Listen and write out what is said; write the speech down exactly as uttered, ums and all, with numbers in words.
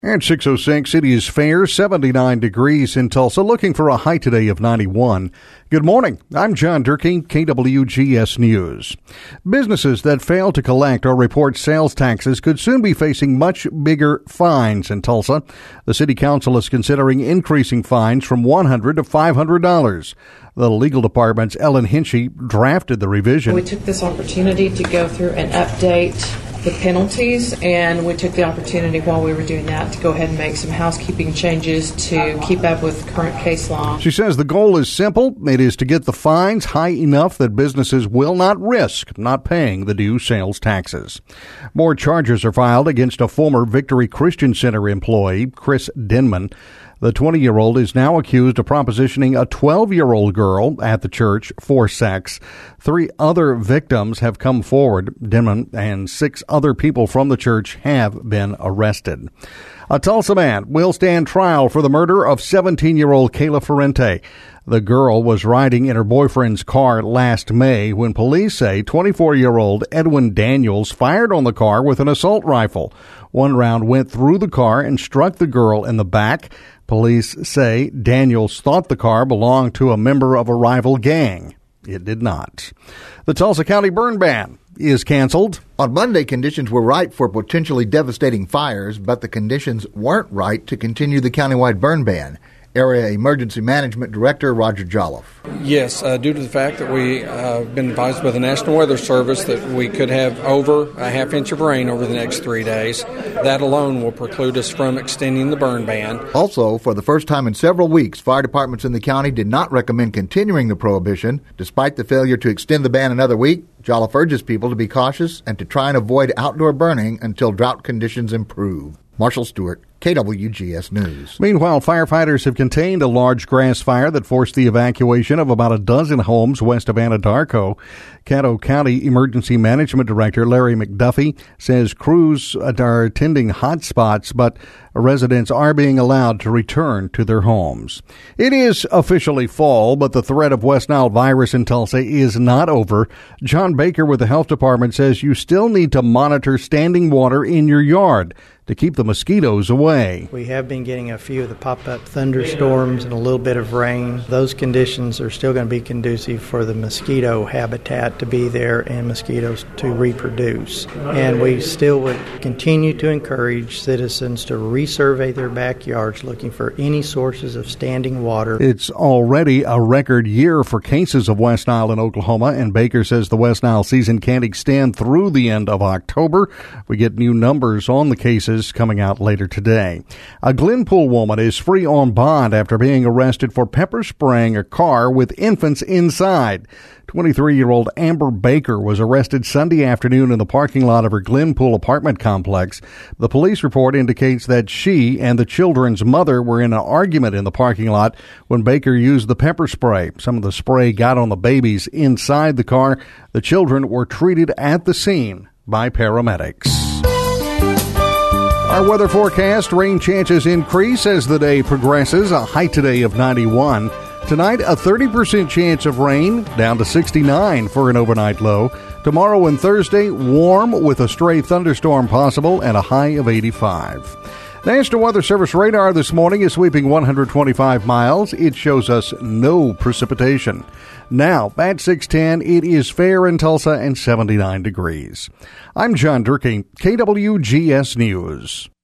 At six oh six, it is fair, seventy-nine degrees in Tulsa, looking for a high today of ninety-one. Good morning. I'm John Durkee, K W G S News. Businesses that fail to collect or report sales taxes could soon be facing much bigger fines in Tulsa. The city council is considering increasing fines from one hundred dollars to five hundred dollars. The legal department's Ellen Hinchy drafted the revision. We took this opportunity to go through and update the penalties, and we took the opportunity while we were doing that to go ahead and make some housekeeping changes to keep up with current case law. She says the goal is simple. It is to get the fines high enough that businesses will not risk not paying the due sales taxes. More charges are filed against a former Victory Christian Center employee, Chris Denman. The twenty-year-old is now accused of propositioning a twelve-year-old girl at the church for sex. Three other victims have come forward. Denman and six other people from the church have been arrested. A Tulsa man will stand trial for the murder of seventeen-year-old Kayla Ferrante. The girl was riding in her boyfriend's car last May when police say twenty-four-year-old Edwin Daniels fired on the car with an assault rifle. One round went through the car and struck the girl in the back. Police say Daniels thought the car belonged to a member of a rival gang. It did not. The Tulsa County burn ban is canceled. On Monday, conditions were right for potentially devastating fires, but the conditions weren't right to continue the countywide burn ban. Area Emergency Management Director Roger Jolliffe. Yes, uh, due to the fact that we have uh, been advised by the National Weather Service that we could have over a half inch of rain over the next three days. That alone will preclude us from extending the burn ban. Also, for the first time in several weeks, fire departments in the county did not recommend continuing the prohibition. Despite the failure to extend the ban another week, Jolliffe urges people to be cautious and to try and avoid outdoor burning until drought conditions improve. Marshall Stewart, K W G S News. Meanwhile, firefighters have contained a large grass fire that forced the evacuation of about a dozen homes west of Anadarko. Caddo County Emergency Management Director Larry McDuffie says crews are attending hot spots, but residents are being allowed to return to their homes. It is officially fall, but the threat of West Nile virus in Tulsa is not over. John Baker with the health department says you still need to monitor standing water in your yard to keep the mosquitoes away. We have been getting a few of the pop-up thunderstorms and a little bit of rain. Those conditions are still going to be conducive for the mosquito habitat to be there and mosquitoes to reproduce. And we still would continue to encourage citizens to resurvey their backyards looking for any sources of standing water. It's already a record year for cases of West Nile in Oklahoma, and Baker says the West Nile season can't extend through the end of October. We get new numbers on the cases coming out later today. A Glenpool woman is free on bond after being arrested for pepper spraying a car with infants inside. twenty-three-year-old Amber Baker was arrested Sunday afternoon in the parking lot of her Glenpool apartment complex. The police report indicates that she and the children's mother were in an argument in the parking lot when Baker used the pepper spray. Some of the spray got on the babies inside the car. The children were treated at the scene by paramedics. Our weather forecast, rain chances increase as the day progresses, a high today of ninety-one. Tonight, a thirty percent chance of rain, down to sixty-nine for an overnight low. Tomorrow and Thursday, warm with a stray thunderstorm possible and a high of eighty-five. National Weather Service radar this morning is sweeping one hundred twenty-five miles. It shows us no precipitation. Now, at six ten, it is fair in Tulsa and seventy-nine degrees. I'm John Durkee, K W G S News.